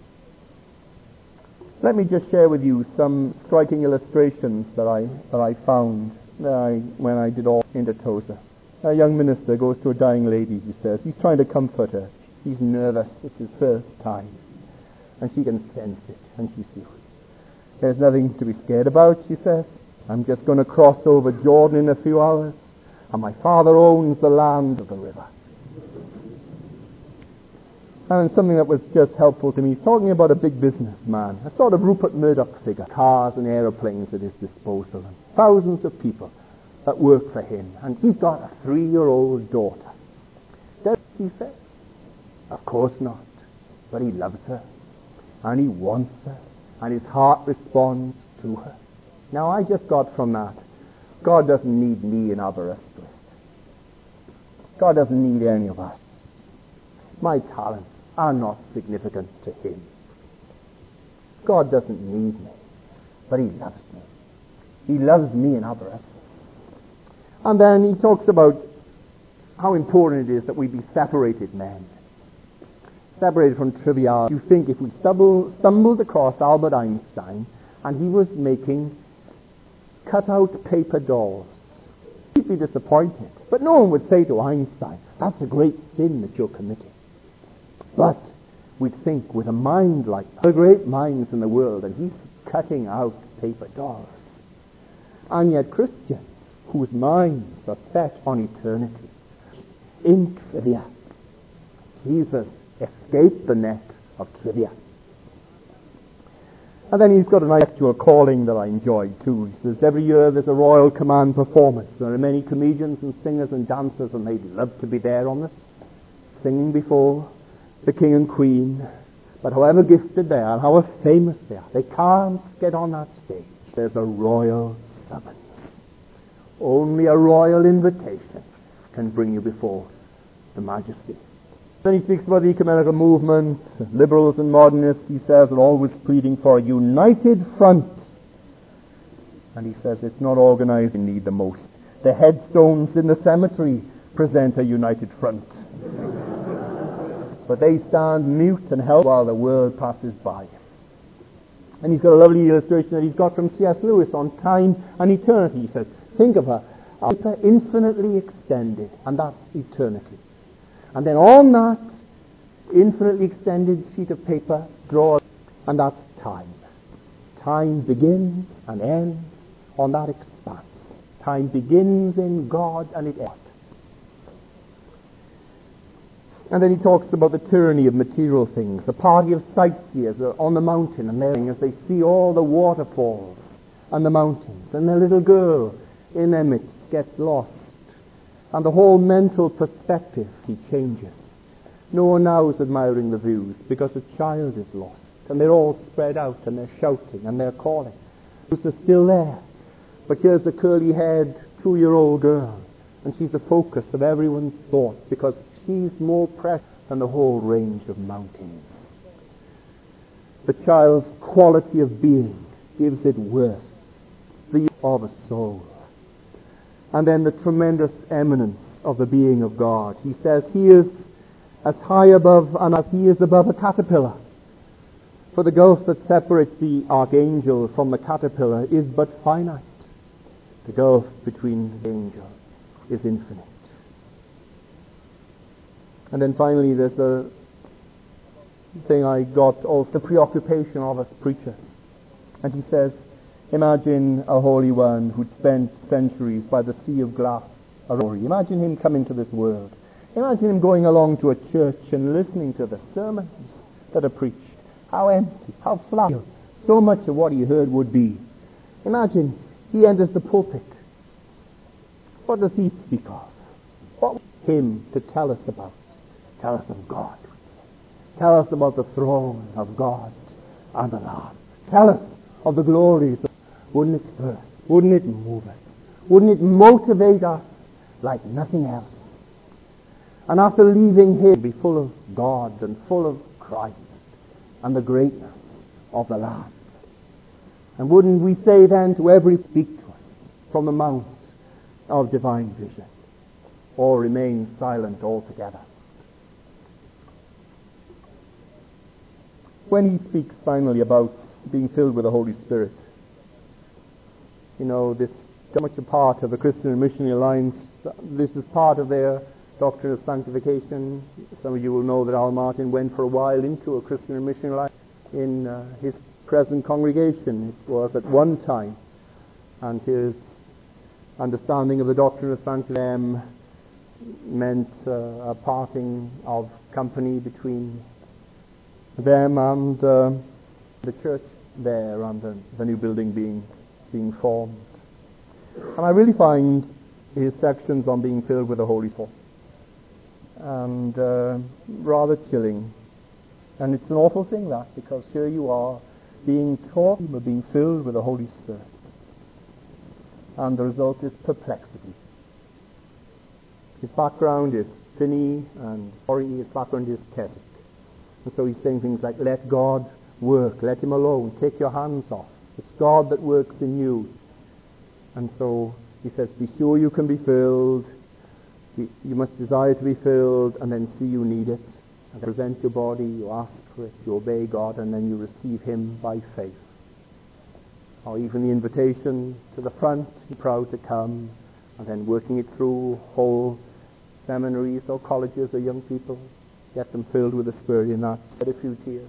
Let me just share with you some striking illustrations that I found when I did all into Tozer. A young minister goes to a dying lady, he says. He's trying to comfort her. He's nervous. It's his first time. And she can sense it. And she says, there's nothing to be scared about, she says. I'm just going to cross over Jordan in a few hours. And my father owns the land of the river. And something that was just helpful to me, he's talking about a big businessman, a sort of Rupert Murdoch figure, cars and aeroplanes at his disposal, and thousands of people that work for him. And he's got a 3-year-old daughter. Does he say? Of course not. But he loves her, and he wants her, and his heart responds to her. Now, I just got from that, God doesn't need me in Aberystwyth. God doesn't need any of us. My talents are not significant to him. God doesn't need me, but he loves me. He loves me in Aberystwyth. And then he talks about how important it is that we be separated men. Separated from triviality. You think if we stumbled across Albert Einstein and he was making cut-out paper dolls, he'd be disappointed. But no one would say to Einstein, that's a great sin that you're committing. But we'd think with a mind like that, the great minds in the world, and he's cutting out paper dolls. And yet Christians whose minds are set on eternity, in trivia, Jesus escaped the net of trivia. And then he's got an intellectual calling that I enjoyed too. He says every year there's a Royal Command performance. There are many comedians and singers and dancers, and they'd love to be there on this, singing before the King and Queen. But however gifted they are, however famous they are, they can't get on that stage. There's a royal summons. Only a royal invitation can bring you before the Majesty. Then he speaks about the ecumenical movement, liberals and modernists, he says, are always pleading for a united front. And he says it's not organized, we need the most. The headstones in the cemetery present a united front. But they stand mute and help while the world passes by. And he's got a lovely illustration that he's got from C.S. Lewis on time and eternity. He says, think of a paper infinitely extended, and that's eternity. And then on that infinitely extended sheet of paper, draw, and that's time. Time begins and ends on that expanse. Time begins in God and it ends. And then he talks about the tyranny of material things. A party of sightseers are on the mountain, and they're as they see all the waterfalls and the mountains, and their little girl in their midst gets lost. And the whole mental perspective, he changes. No one now is admiring the views because a child is lost. And they're all spread out and they're shouting and they're calling. The views are still there. But here's the curly-haired 2-year-old girl. And she's the focus of everyone's thought because she's more precious than the whole range of mountains. The child's quality of being gives it worth. The of a soul. And then the tremendous eminence of the being of God. He says he is as high above and as he is above a caterpillar. For the gulf that separates the archangel from the caterpillar is but finite. The gulf between the angel is infinite. And then finally there's a thing I got also, the preoccupation of us preachers. And he says, imagine a holy one who'd spent centuries by the sea of glass. Imagine him coming to this world. Imagine him going along to a church and listening to the sermons that are preached. How empty, how flat. So much of what he heard would be. Imagine he enters the pulpit. What does he speak of? What him to tell us about? Tell us of God. Tell us about the throne of God and the Lamb. Tell us of the glories. Wouldn't it stir us? Wouldn't it move us? Wouldn't it motivate us like nothing else? And after leaving here, be full of God and full of Christ and the greatness of the Lamb. And wouldn't we say then to every speak to us from the mount of divine vision, or remain silent altogether? When he speaks finally about being filled with the Holy Spirit, you know, this is very much a part of the Christian Missionary Alliance. This is part of their doctrine of sanctification. Some of you will know that Al Martin went for a while into a Christian Missionary Alliance in his present congregation. It was at one time. And his understanding of the doctrine of sanctification meant a parting of company between them and the church there and the new building being formed. And I really find his sections on being filled with the Holy Spirit and rather chilling. And it's an awful thing, that, because here you are being taught about being filled with the Holy Spirit, and the result is perplexity. His background is Finney, and his background is Keswick. And so he's saying things like, let God work, let him alone, take your hands off. It's God that works in you. And so he says, be sure you can be filled. You must desire to be filled, and then see you need it. And present your body, you ask for it, you obey God, and then you receive him by faith. Or even the invitation to the front, you're proud to come, and then working it through whole seminaries or colleges or young people, get them filled with the Spirit in that, shed a few tears.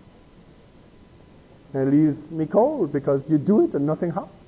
And it leaves me cold, because you do it and nothing happens.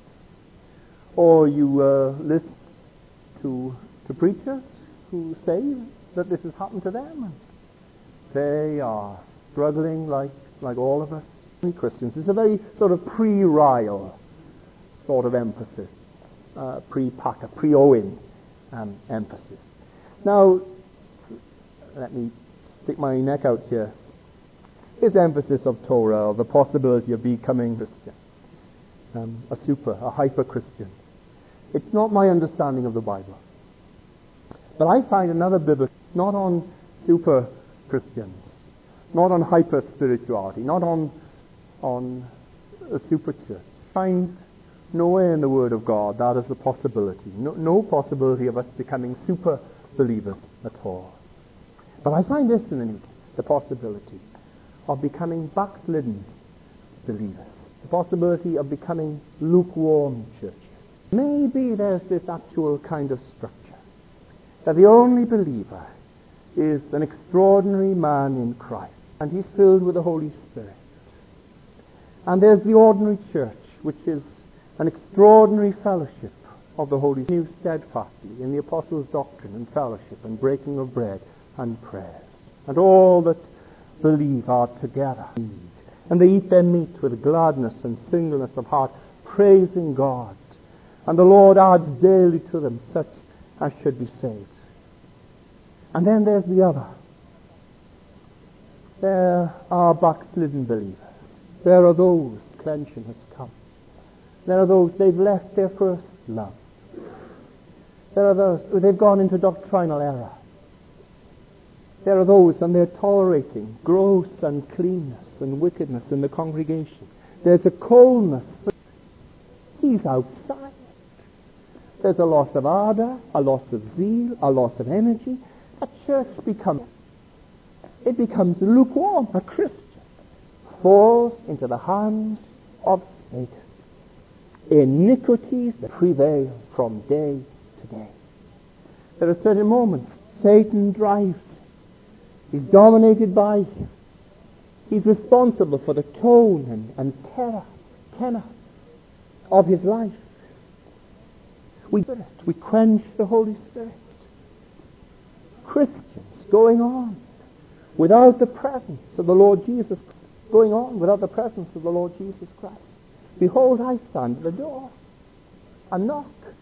Or you listen to preachers who say that this has happened to them, and they are struggling like all of us, Christians. It's a very sort of pre-Ryle sort of emphasis, pre-Packer, pre-Owen emphasis. Now, let me stick my neck out here. His emphasis of Torah, of the possibility of becoming Christian, a hyper-Christian. It's not my understanding of the Bible. But I find another biblical, not on super Christians, not on hyper-spirituality, not on a super church. I find nowhere in the Word of God that is a possibility. No possibility of us becoming super believers at all. But I find this in the New Testament, the possibility of becoming backslidden believers, the possibility of becoming lukewarm churches. Maybe there's this actual kind of structure, that the only believer is an extraordinary man in Christ, and he's filled with the Holy Spirit. And there's the ordinary church, which is an extraordinary fellowship of the Holy Spirit, steadfastly in the apostles' doctrine and fellowship and breaking of bread and prayers. And all that believe are together. And they eat their meat with gladness and singleness of heart, praising God. And the Lord adds daily to them such as should be saved. And then there's the other. There are backslidden believers. There are those, clenching has come. There are those, they've left their first love. There are those, they've gone into doctrinal error. There are those, and they're tolerating gross uncleanness and wickedness in the congregation. There's a coldness. He's outside. There's a loss of ardor, a loss of zeal, a loss of energy. A church becomes lukewarm. A Christian falls into the hands of Satan. Iniquities that prevail from day to day. There are certain moments Satan drives. He's dominated by him. He's responsible for the tone and tenor of his life. We quench the Holy Spirit. Christians going on without the presence of the Lord Jesus, going on without the presence of the Lord Jesus Christ. Behold, I stand at the door and knock.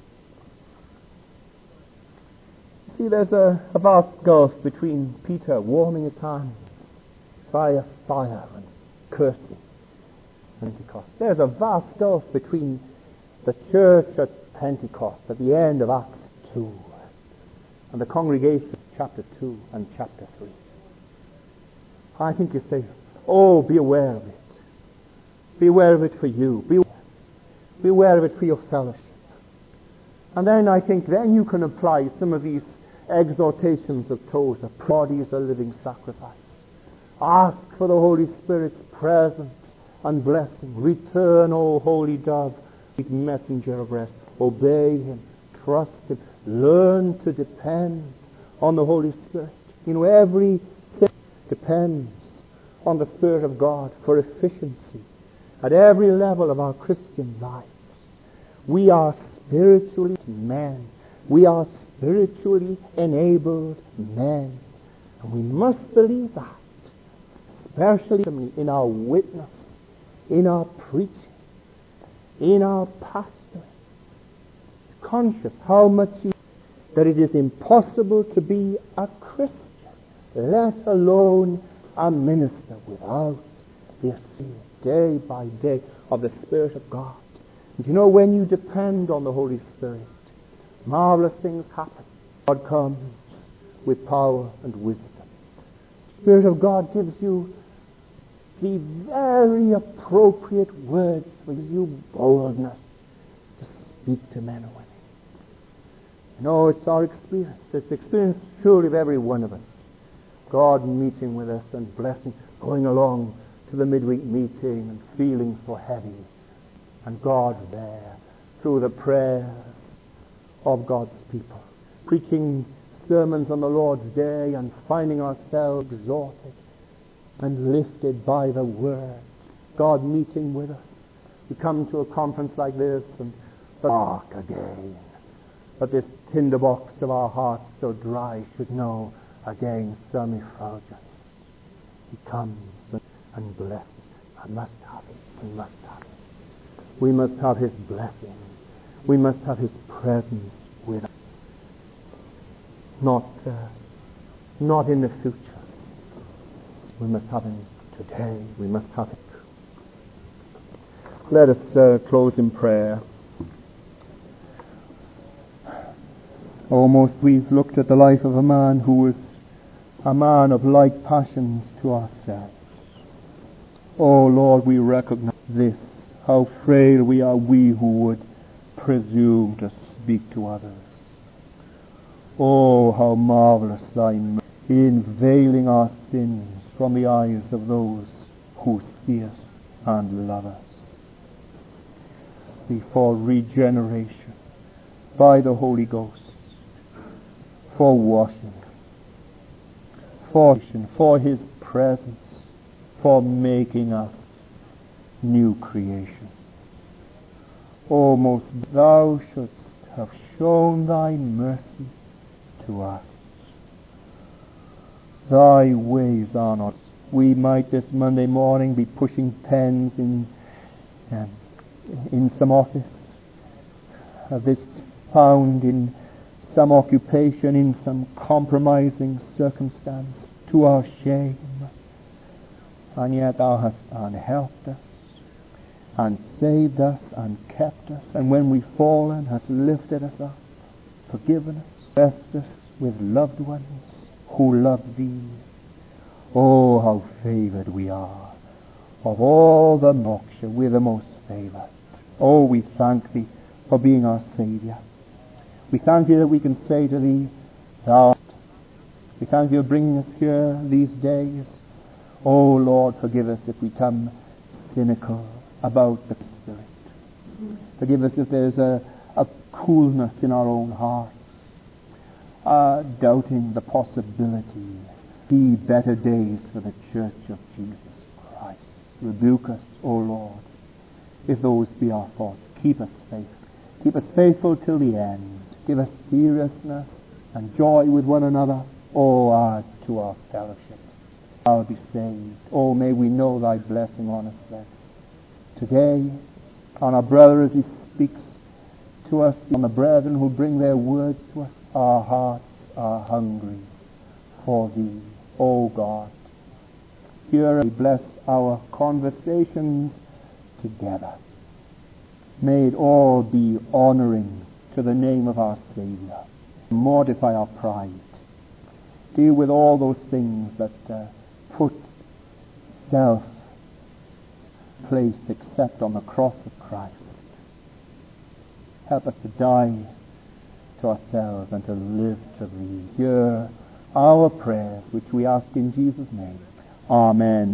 See, there's a vast gulf between Peter warming his hands by a fire and cursing Pentecost. There's a vast gulf between the church at Pentecost at the end of Acts 2 and the congregation, chapter 2 and chapter 3. I think you say, oh, be aware of it. Be aware of it for you. Be aware of it for your fellowship. And then I think then you can apply some of these exhortations of Tozer. Body is a living sacrifice. Ask for the Holy Spirit's presence and blessing. Return, O holy dove, messenger of rest. Obey him. Trust him. Learn to depend on the Holy Spirit. You know, every thing depends on the Spirit of God for efficiency at every level of our Christian lives. We are spiritually men. We are spiritually enabled men. And we must believe that. especially in our witness, in our preaching, in our pastoring. Conscious how much that it is impossible to be a Christian, let alone a minister, without the assistance day by day of the Spirit of God. And you know, when you depend on the Holy Spirit, marvelous things happen. God comes with power and wisdom. The Spirit of God gives you the very appropriate words, gives you boldness to speak to men and women. You know, it's our experience. It's the experience surely of every one of us. God meeting with us and blessing, going along to the midweek meeting and feeling so heavy. And God there, through the prayers of God's people, preaching sermons on the Lord's Day and finding ourselves exhorted and lifted by the Word. God meeting with us. We come to a conference like this and dark again. But this tinderbox of our hearts so dry should know again some effulgence. He comes and blesses. I must have it. We must have it. We must have His blessing. We must have His presence with us. Not in the future. We must have Him today. We must have it. Let us close in prayer. Almost we've looked at the life of a man who was a man of like passions to ourselves. Oh Lord, we recognize this, how frail we are, we who would presume to speak to others. Oh, how marvelous Thy mercy in veiling our sins from the eyes of those who see us and love us. For regeneration by the Holy Ghost, for washing, for His presence, for making us new creation. O most Thou shouldst have shown Thy mercy to us. Thy ways are not. We might this Monday morning be pushing pens in some office, this found in some occupation, in some compromising circumstance, to our shame. And yet Thou hast helped us, and saved us, and kept us, and when we've fallen, hast lifted us up, forgiven us, left us with loved ones who love Thee. Oh, how favored we are. Of all the moksha, we're the most favored. Oh, we thank Thee for being our Savior. We thank Thee that we can say to Thee, Thou art. We thank Thee for bringing us here these days. Oh, Lord, forgive us if we come cynical about the Spirit. Forgive us if there's a coolness in our own hearts, doubting the possibility. Be better days for the Church of Jesus Christ. Rebuke us, O Lord, if those be our thoughts. Keep us faithful. Keep us faithful till the end. Give us seriousness and joy with one another. Oh, add to our fellowships. I'll be saved. Oh, may we know Thy blessing on us then. Today, on our brother as he speaks to us, on the brethren who bring their words to us, our hearts are hungry for Thee, O God. Here we bless our conversations together. May it all be honoring to the name of our Savior. Mortify our pride. Deal with all those things that put self place except on the cross of Christ. Help us to die to ourselves and to live to Thee. Hear our prayers, which we ask in Jesus' name. Amen.